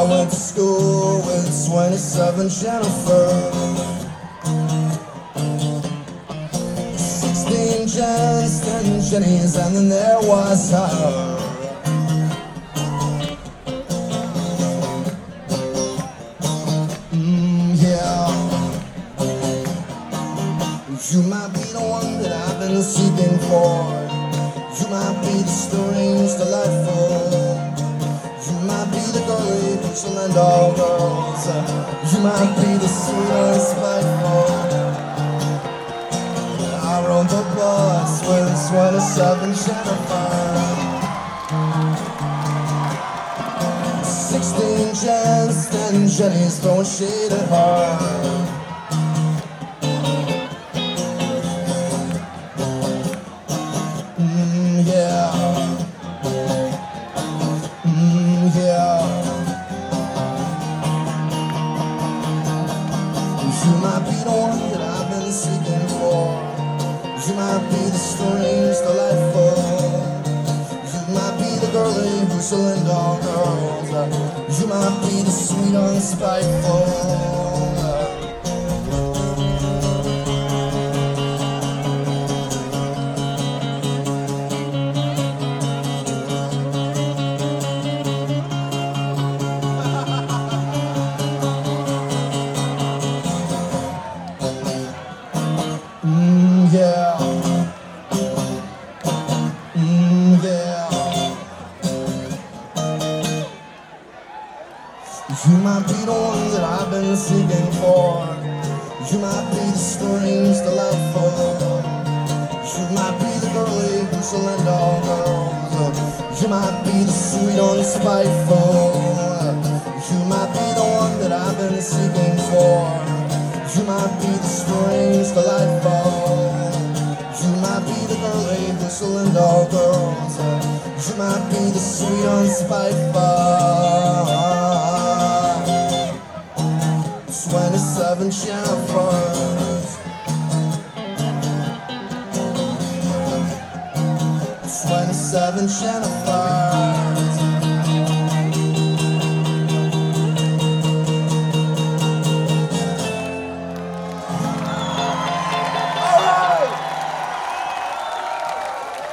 I went to school with 27 Jennifer, 16 Jens, 10 Jennies, and then there was her. You might be the one that I've been seeking for. You might be the strange, delightful. You might be the girly, petulant all girls. You might be the sweet and spiteful. I rode the bus with 27 Jennifer, 16 Jens, 10 Jennies throwing shade at her. You might be the one that I've been seeking for. You might be the strange, delightful. You might be the girly who's selling all girls. You might be the sweet, unspiteful. You might be the one that I've been seeking for. You might be the strange, delightful. You might be the girly who's selling all girls. You might be the sweet, unspiteful. You might be the one that I've been seeking for. You might be the strange, delightful. You might be the girly who's selling all girls. You might be the sweet, unspiteful. 27 Jennifers, 27 Jennifers.